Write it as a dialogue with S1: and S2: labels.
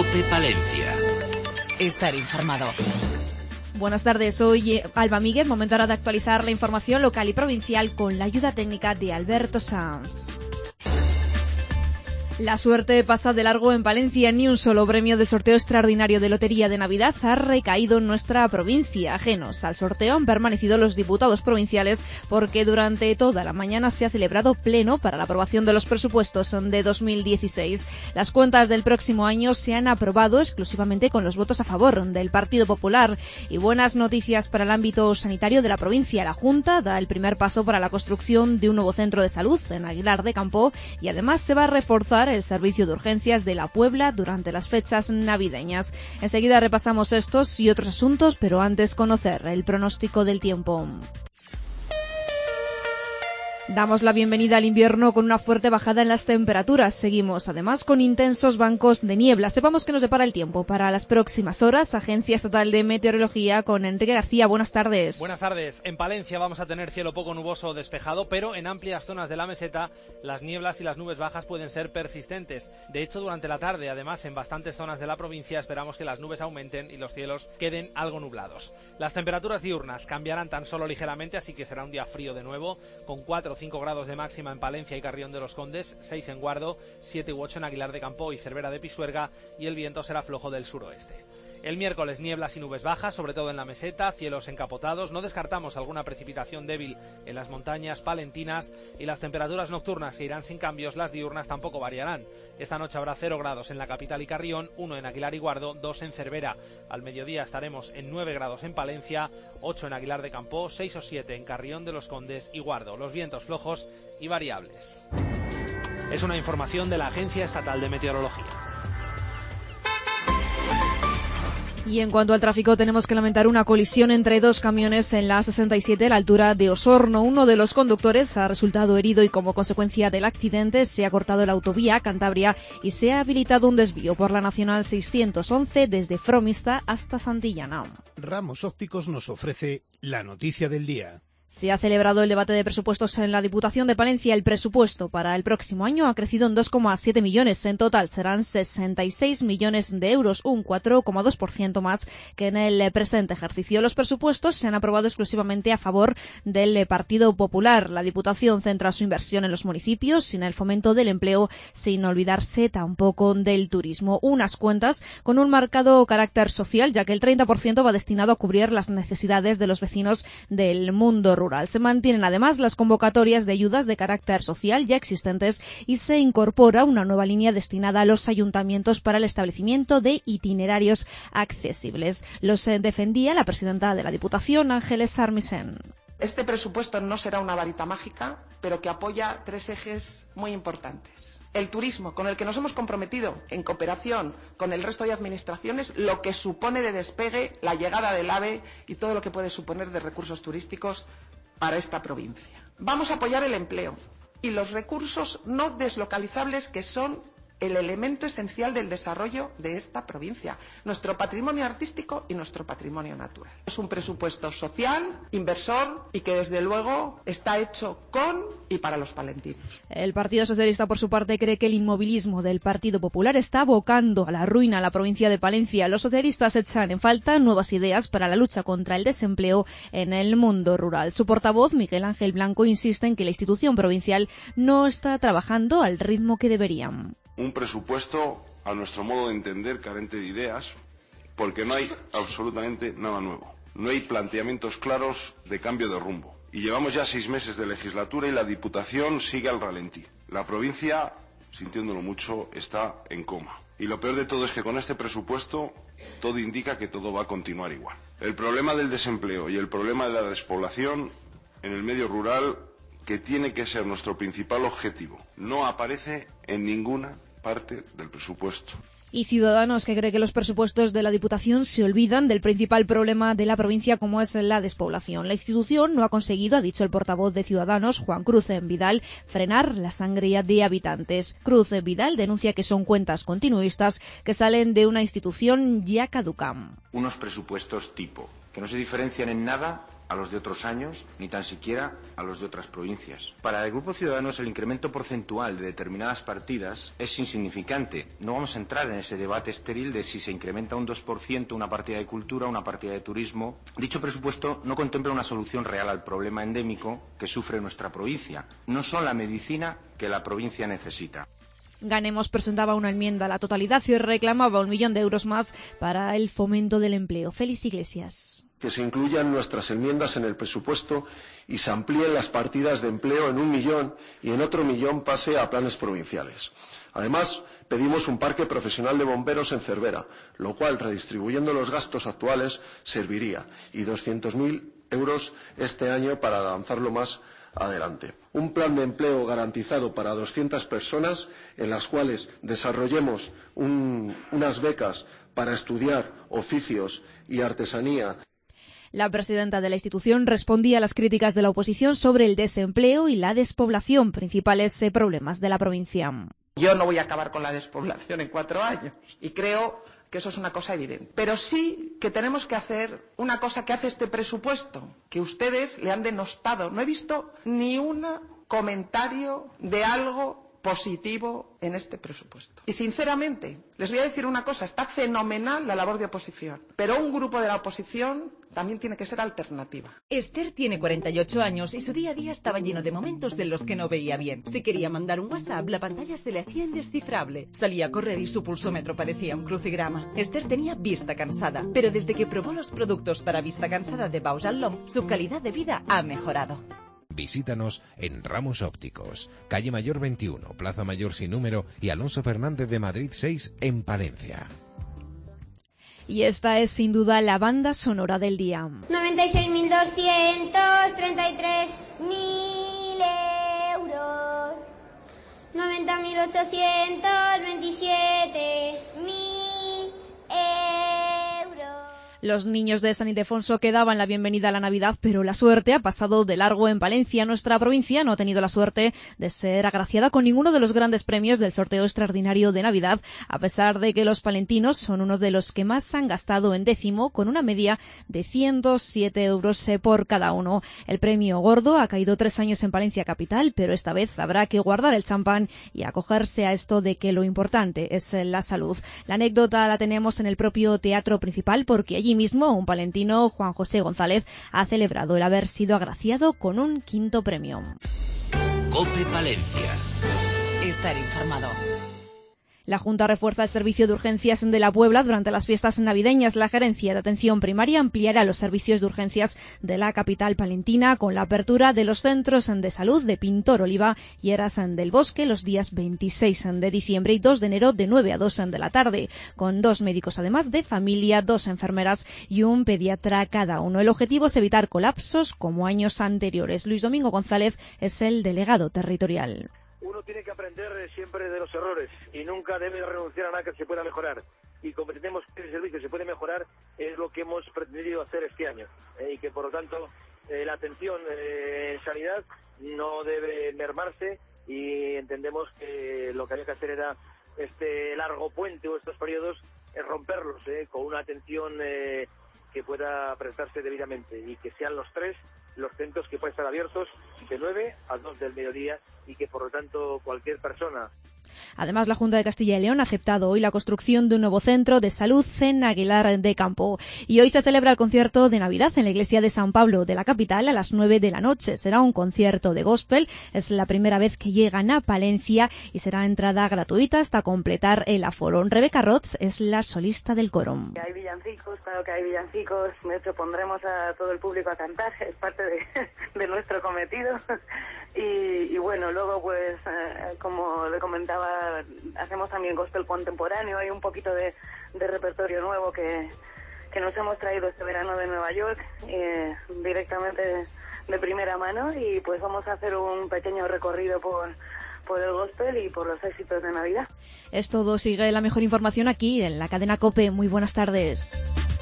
S1: COPE Palencia.
S2: Estar informado.
S3: Buenas tardes, soy Alba Míguez. Momento ahora de actualizar la información local y provincial con la ayuda técnica de Alberto Sanz. La suerte pasa de largo en Palencia. Ni un solo premio de sorteo extraordinario de Lotería de Navidad ha recaído en nuestra provincia. Ajenos al sorteo han permanecido los diputados provinciales porque durante toda la mañana se ha celebrado pleno para la aprobación de los presupuestos de 2016. Las cuentas del próximo año se han aprobado exclusivamente con los votos a favor del Partido Popular. Y buenas noticias para el ámbito sanitario de la provincia. La Junta da el primer paso para la construcción de un nuevo centro de salud en Aguilar de Campo y además se va a reforzar el servicio de urgencias de la Puebla durante las fechas navideñas. Enseguida repasamos estos y otros asuntos, pero antes conocer el pronóstico del tiempo. Damos la bienvenida al invierno con una fuerte bajada en las temperaturas. Seguimos además con intensos bancos de niebla. Sepamos qué nos depara el tiempo para las próximas horas. Agencia Estatal de Meteorología con Enrique García. Buenas tardes.
S4: Buenas tardes. En Palencia vamos a tener cielo poco nuboso o despejado, pero en amplias zonas de la meseta las nieblas y las nubes bajas pueden ser persistentes. De hecho, durante la tarde, además, en bastantes zonas de la provincia esperamos que las nubes aumenten y los cielos queden algo nublados. Las temperaturas diurnas cambiarán tan solo ligeramente, así que será un día frío de nuevo, con 4 o 5 grados de máxima en Palencia y Carrión de los Condes, 6 en Guardo, 7 u 8 en Aguilar de Campo y Cervera de Pisuerga, y el viento será flojo del suroeste. El miércoles nieblas y nubes bajas, sobre todo en la meseta, cielos encapotados, no descartamos alguna precipitación débil en las montañas palentinas y las temperaturas nocturnas que irán sin cambios, las diurnas tampoco variarán. Esta noche habrá 0 grados en la capital y Carrión, 1 en Aguilar y Guardo, 2 en Cervera. Al mediodía estaremos en 9 grados en Palencia, 8 en Aguilar de Campo, 6 o 7 en Carrión de los Condes y Guardo. Los vientos flojos y variables. Es una información de la Agencia Estatal de Meteorología.
S3: Y en cuanto al tráfico, tenemos que lamentar una colisión entre dos camiones en la A67 a la altura de Osorno. Uno de los conductores ha resultado herido y como consecuencia del accidente se ha cortado la autovía a Cantabria y se ha habilitado un desvío por la Nacional 611 desde Fromista hasta Santillana.
S5: Ramos Ópticos nos ofrece la noticia del día.
S3: Se ha celebrado el debate de presupuestos en la Diputación de Palencia. El presupuesto para el próximo año ha crecido en 2,7 millones. En total serán 66 millones de euros, un 4,2% más que en el presente ejercicio. Los presupuestos se han aprobado exclusivamente a favor del Partido Popular. La Diputación centra su inversión en los municipios, sin el fomento del empleo, sin olvidarse tampoco del turismo. Unas cuentas con un marcado carácter social, ya que el 30% va destinado a cubrir las necesidades de los vecinos del mundo rural. Se mantienen además las convocatorias de ayudas de carácter social ya existentes y se incorpora una nueva línea destinada a los ayuntamientos para el establecimiento de itinerarios accesibles. Los defendía la presidenta de la Diputación, Ángeles Armisen.
S6: Este presupuesto no será una varita mágica, pero que apoya 3 ejes muy importantes. El turismo, con el que nos hemos comprometido en cooperación con el resto de administraciones, lo que supone de despegue la llegada del AVE y todo lo que puede suponer de recursos turísticos para esta provincia. Vamos a apoyar el empleo y los recursos no deslocalizables que son el elemento esencial del desarrollo de esta provincia, nuestro patrimonio artístico y nuestro patrimonio natural. Es un presupuesto social, inversor y que desde luego está hecho con y para los palentinos.
S3: El Partido Socialista, por su parte, cree que el inmovilismo del Partido Popular está abocando a la ruina a la provincia de Palencia. Los socialistas echan en falta nuevas ideas para la lucha contra el desempleo en el mundo rural. Su portavoz, Miguel Ángel Blanco, insiste en que la institución provincial no está trabajando al ritmo que deberían.
S7: Un presupuesto, a nuestro modo de entender, carente de ideas, porque no hay absolutamente nada nuevo. No hay planteamientos claros de cambio de rumbo. Y llevamos ya 6 meses de legislatura y la Diputación sigue al ralentí. La provincia, sintiéndolo mucho, está en coma. Y lo peor de todo es que con este presupuesto todo indica que todo va a continuar igual. El problema del desempleo y el problema de la despoblación en el medio rural, que tiene que ser nuestro principal objetivo, no aparece en ninguna parte del presupuesto.
S3: Y Ciudadanos, que cree que los presupuestos de la Diputación se olvidan del principal problema de la provincia, como es la despoblación. La institución no ha conseguido, ha dicho el portavoz de Ciudadanos, Juan Cruz Vidal, frenar la sangría de habitantes. Cruz Vidal denuncia que son cuentas continuistas que salen de una institución ya caduca.
S8: Unos presupuestos tipo, que no se diferencian en nada
S1: a los de otros años, ni tan siquiera a los de otras provincias. Para el Grupo Ciudadanos el incremento porcentual de determinadas partidas es insignificante. No vamos a entrar en ese debate estéril de si se incrementa un 2% una partida de cultura, una partida de turismo. Dicho presupuesto no contempla una solución real al problema endémico que sufre nuestra provincia. No son la medicina que la provincia necesita.
S3: Ganemos presentaba una enmienda a la totalidad y reclamaba 1 millón de euros más para el fomento del empleo. Félix Iglesias.
S8: Que se incluyan nuestras enmiendas en el presupuesto y se amplíen las partidas de empleo en 1 millón y en otro 1 millón pase a planes provinciales. Además, pedimos un parque profesional de bomberos en Cervera, lo cual, redistribuyendo los gastos actuales, serviría, y 200.000 euros este año para lanzarlo más adelante. Un plan de empleo garantizado para 200 personas en las cuales desarrollemos unas becas para estudiar oficios y artesanía.
S3: La presidenta de la institución respondía a las críticas de la oposición sobre el desempleo y la despoblación, principales problemas de la provincia.
S6: Yo no voy a acabar con la despoblación en 4 años y creo que eso es una cosa evidente. Pero sí que tenemos que hacer una cosa que hace este presupuesto, que ustedes le han denostado. No he visto ni un comentario de algo positivo en este presupuesto. Y sinceramente, les voy a decir una cosa, está fenomenal la labor de oposición, pero un grupo de la oposición también tiene que ser alternativa.
S2: Esther tiene 48 años y su día a día estaba lleno de momentos en los que no veía bien. Si quería mandar un WhatsApp, la pantalla se le hacía indescifrable. Salía a correr y su pulsómetro parecía un crucigrama. Esther tenía vista cansada, pero desde que probó los productos para vista cansada de Bausch + Lomb, su calidad de vida ha mejorado.
S9: Visítanos en Ramos Ópticos, calle Mayor 21, Plaza Mayor sin número y Alonso Fernández de Madrid 6 en Palencia.
S3: Y esta es sin duda la banda sonora del día.
S10: 96.233.000 euros. 90.827.000 euros.
S3: Los niños de San Ildefonso que daban la bienvenida a la Navidad, pero la suerte ha pasado de largo en Palencia. Nuestra provincia no ha tenido la suerte de ser agraciada con ninguno de los grandes premios del sorteo extraordinario de Navidad, a pesar de que los palentinos son uno de los que más han gastado en décimo, con una media de 107 euros por cada uno. El premio gordo ha caído 3 años en Palencia capital, pero esta vez habrá que guardar el champán y acogerse a esto de que lo importante es la salud. La anécdota la tenemos en el propio teatro principal, porque allí mismo un palentino, Juan José González, ha celebrado el haber sido agraciado con un 5º premio.
S11: COPE Palencia.
S2: Estar informado.
S3: La Junta refuerza el servicio de urgencias de la Puebla durante las fiestas navideñas. La Gerencia de Atención Primaria ampliará los servicios de urgencias de la capital palentina con la apertura de los centros de salud de Pintor Oliva y Eras del Bosque los días 26 de diciembre y 2 de enero de 9 a 2 de la tarde, con 2 médicos además de familia, 2 enfermeras y un pediatra cada uno. El objetivo es evitar colapsos como años anteriores. Luis Domingo González es el delegado territorial.
S12: Uno tiene que aprender siempre de los errores y nunca debe renunciar a nada que se pueda mejorar. Y como pretendemos que el servicio se puede mejorar, es lo que hemos pretendido hacer este año. Y que, por lo tanto, la atención en sanidad no debe mermarse y entendemos que lo que había que hacer era este largo puente o estos periodos, romperlos con una atención que pueda prestarse debidamente y que sean los 3 los centros que pueden estar abiertos de 9 a 2 del mediodía y que, por lo tanto, cualquier persona.
S3: Además, la Junta de Castilla y León ha aceptado hoy la construcción de un nuevo centro de salud en Aguilar de Campo. Y hoy se celebra el concierto de Navidad en la iglesia de San Pablo de la capital a las 9 de la noche. Será un concierto de gospel. Es la primera vez que llegan a Palencia y será entrada gratuita hasta completar el aforo. Rebeca Roth es la solista del coro.
S13: Hay villancicos, claro que hay villancicos. De hecho, pondremos a todo el público a cantar. Es parte de nuestro cometido. Y bueno, luego pues como le comentaba, hacemos también gospel contemporáneo. Hay un poquito de repertorio nuevo que nos hemos traído este verano de Nueva York, directamente de primera mano, y pues vamos a hacer un pequeño recorrido por el gospel y por los éxitos de Navidad.
S3: Es todo. Sigue la mejor información aquí en la cadena COPE. Muy buenas tardes.